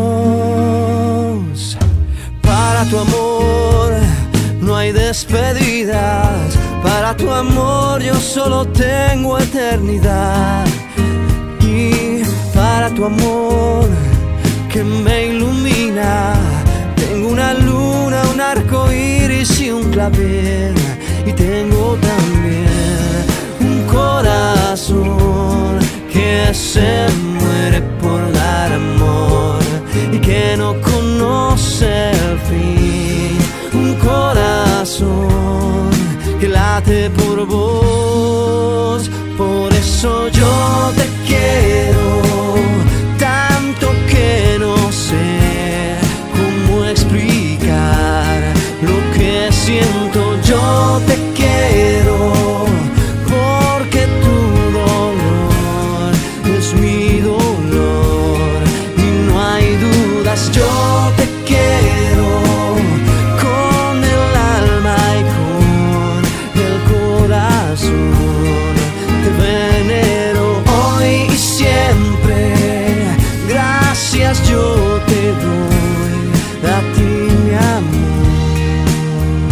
vos. Para tu amor no hay despedidas. Para tu amor yo solo tengo eternidad. Y para tu amor que me ilumina, tengo una luna, un arco iris y un clavel. Y tengo también un corazón que se muere por dar amor y que no conoce el fin. Un corazón que late por vos. Por eso yo te quiero tanto que no sé cómo explicar lo que siento. Yo te quiero porque tu dolor es mi dolor y no hay dudas. Yo te quiero con el alma y con el corazón. Te venero hoy y siempre. Gracias yo te doy a ti, mi amor,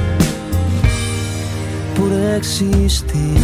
por existir.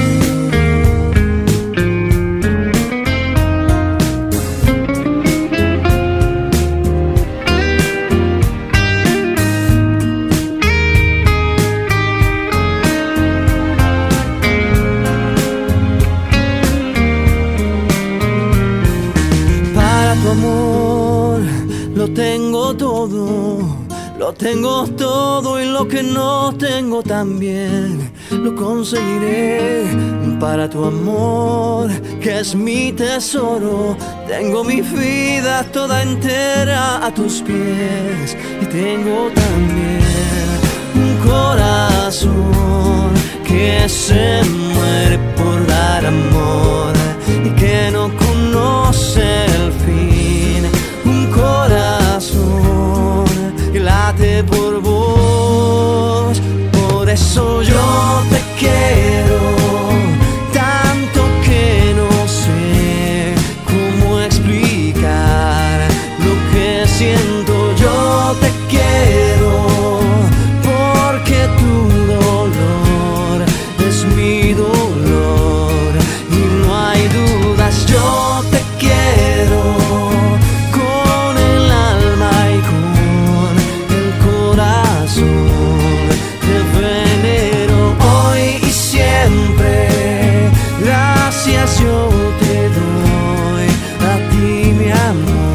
Lo tengo todo, lo tengo todo y lo que no tengo también lo conseguiré. Para tu amor, que es mi tesoro, tengo mi vida toda entera a tus pies. Y tengo también un corazón que se muere por dar amor y que no conoce el fin. Un corazón que late por vos. Por eso yo te quiero tanto que no sé cómo explicar lo que siento. Yo te quiero porque tu dolor es mi dolor y no hay dudas. Yo te quiero con el alma y con el corazón. Te venero hoy y siempre. Gracias yo te doy a ti, mi amor.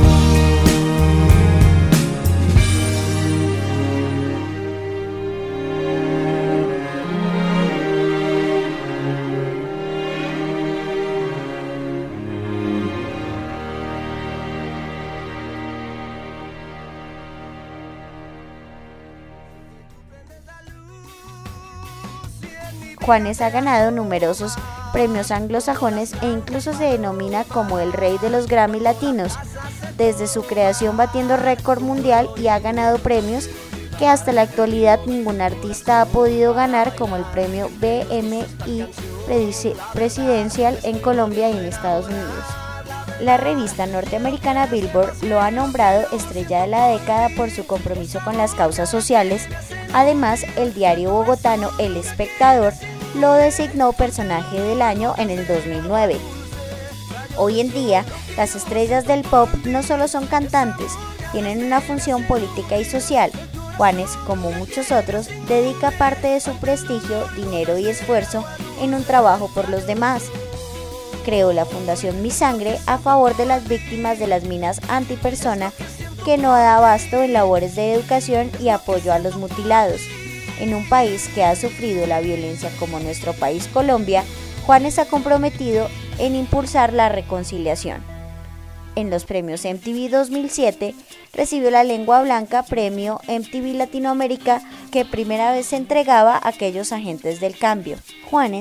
Juanes ha ganado numerosos premios anglosajones e incluso se denomina como el rey de los Grammy latinos, desde su creación batiendo récord mundial, y ha ganado premios que hasta la actualidad ningún artista ha podido ganar, como el premio B M I Presidencial en Colombia y en Estados Unidos. La revista norteamericana Billboard lo ha nombrado estrella de la década por su compromiso con las causas sociales. Además, el diario bogotano El Espectador lo designó personaje del año en el dos mil nueve. Hoy en día, las estrellas del pop no solo son cantantes, tienen una función política y social. Juanes, como muchos otros, dedica parte de su prestigio, dinero y esfuerzo en un trabajo por los demás. Creó la Fundación Mi Sangre a favor de las víctimas de las minas antipersona, que no da abasto en labores de educación y apoyo a los mutilados. En un país que ha sufrido la violencia como nuestro país Colombia, Juanes ha comprometido en impulsar la reconciliación. En los premios M T V dos mil siete recibió la Lengua Blanca, premio M T V Latinoamérica que primera vez se entregaba a aquellos agentes del cambio. Juanes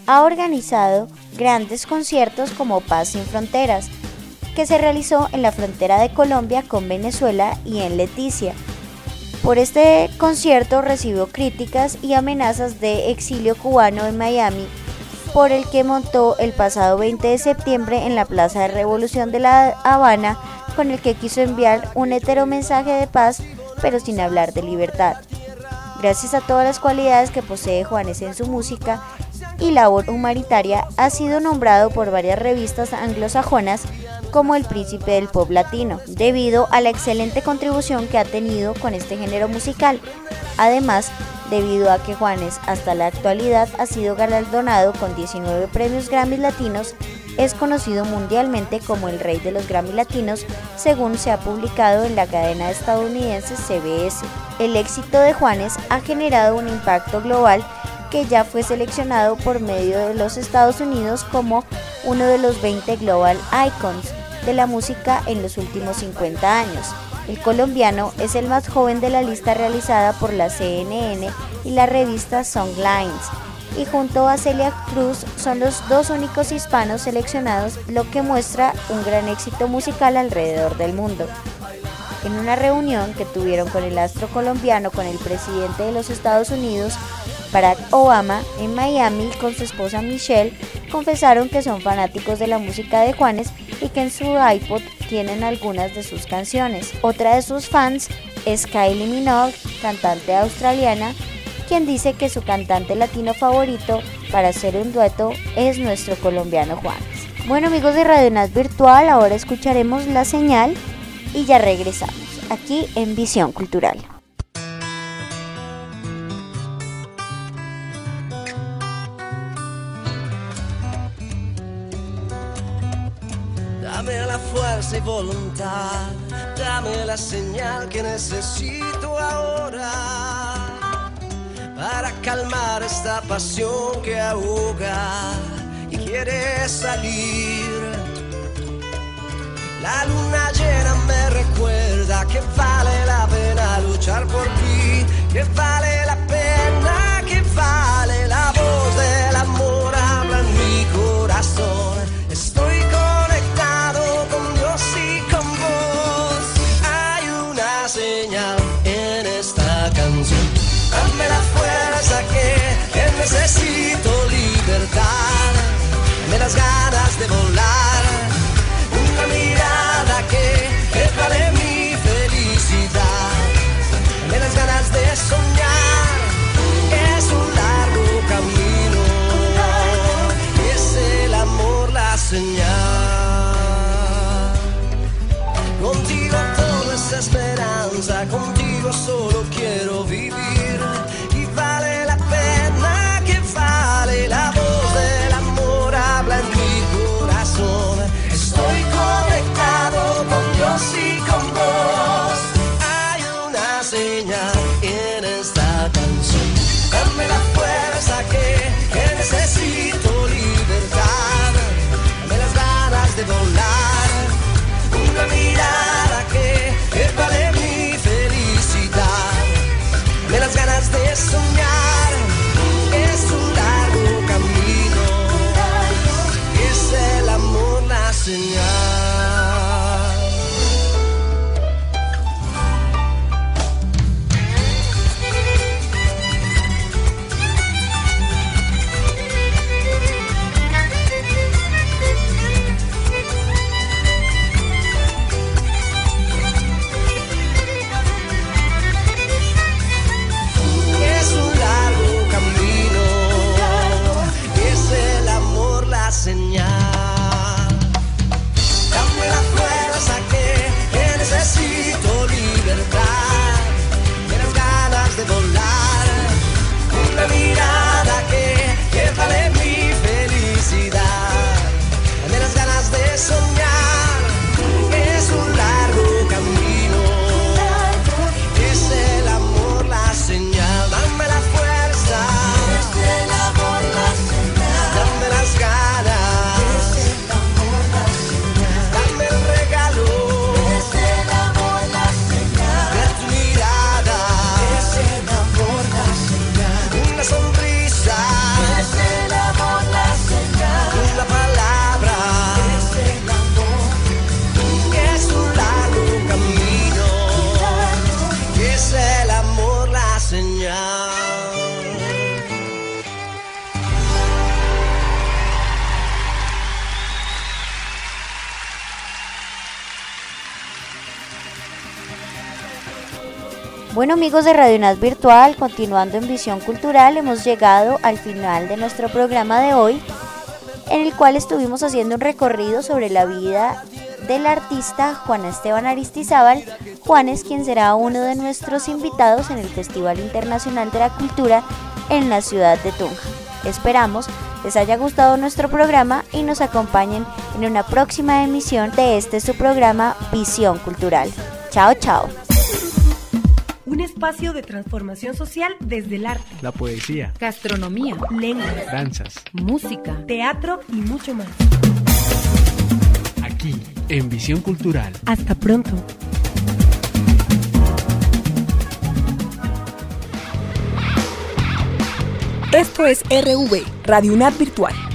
ha organizado grandes conciertos como Paz sin Fronteras, que se realizó en la frontera de Colombia con Venezuela y en Leticia. Por este concierto recibió críticas y amenazas de exilio cubano en Miami, por el que montó el pasado veinte de septiembre en la Plaza de Revolución de La Habana, con el que quiso enviar un hetero mensaje de paz, pero sin hablar de libertad. Gracias a todas las cualidades que posee Juanes en su música y labor humanitaria, ha sido nombrado por varias revistas anglosajonas como el príncipe del pop latino, debido a la excelente contribución que ha tenido con este género musical. Además, debido a que Juanes hasta la actualidad ha sido galardonado con diecinueve premios Grammy Latinos, es conocido mundialmente como el rey de los Grammy Latinos, según se ha publicado en la cadena estadounidense C B S. El éxito de Juanes ha generado un impacto global que ya fue seleccionado por medio de los Estados Unidos como uno de los veinte Global Icons de la música en los últimos cincuenta años. El colombiano es el más joven de la lista realizada por la C N N y la revista Songlines, y junto a Celia Cruz son los dos únicos hispanos seleccionados, lo que muestra un gran éxito musical alrededor del mundo. En una reunión que tuvieron con el astro colombiano con el presidente de los Estados Unidos, Barack Obama, en Miami, con su esposa Michelle, confesaron que son fanáticos de la música de Juanes y que en su iPod tienen algunas de sus canciones. Otra de sus fans es Kylie Minogue, cantante australiana, quien dice que su cantante latino favorito para hacer un dueto es nuestro colombiano Juanes. Bueno, amigos de Radio Nat Virtual, ahora escucharemos La Señal y ya regresamos aquí en Visión Cultural. Dame la fuerza y voluntad, dame la señal que necesito ahora para calmar esta pasión que ahoga y quiere salir. La luna llena me recuerda que vale la pena luchar por ti, que vale la pena, que vale la voz del amor, habla en mi corazón. Estoy conectado con Dios y con vos. Hay una señal en esta canción. Dame la fuerza que, que necesito, libertad. Dame las ganas de volar. Una mirada que, que vale mi felicidad. Dame las ganas de soñar. Es un largo camino. Es el amor la señal. Contigo todo es esperanza. Contigo solo quiero vivir. Y vale la pena, que vale la voz del amor, habla en mi corazón. Estoy conectado con Dios y con vos. Hay una señal en esta canción. Dame la fuerza que, que necesito, libertad. Dame las ganas de volar. Una mirada que, que vale mi felicidad. Bueno, amigos de Radio UNAD Virtual, continuando en Visión Cultural, hemos llegado al final de nuestro programa de hoy, en el cual estuvimos haciendo un recorrido sobre la vida del artista Juan Esteban Aristizábal. Juanes, quien será uno de nuestros invitados en el Festival Internacional de la Cultura en la ciudad de Tunja. Esperamos les haya gustado nuestro programa y nos acompañen en una próxima emisión de este su programa Visión Cultural. Chao, chao. Un espacio de transformación social desde el arte, la poesía, gastronomía, lengua, danzas, música, teatro y mucho más. Aquí, en Visión Cultural. Hasta pronto. Esto es R V, Radio UNAD Virtual.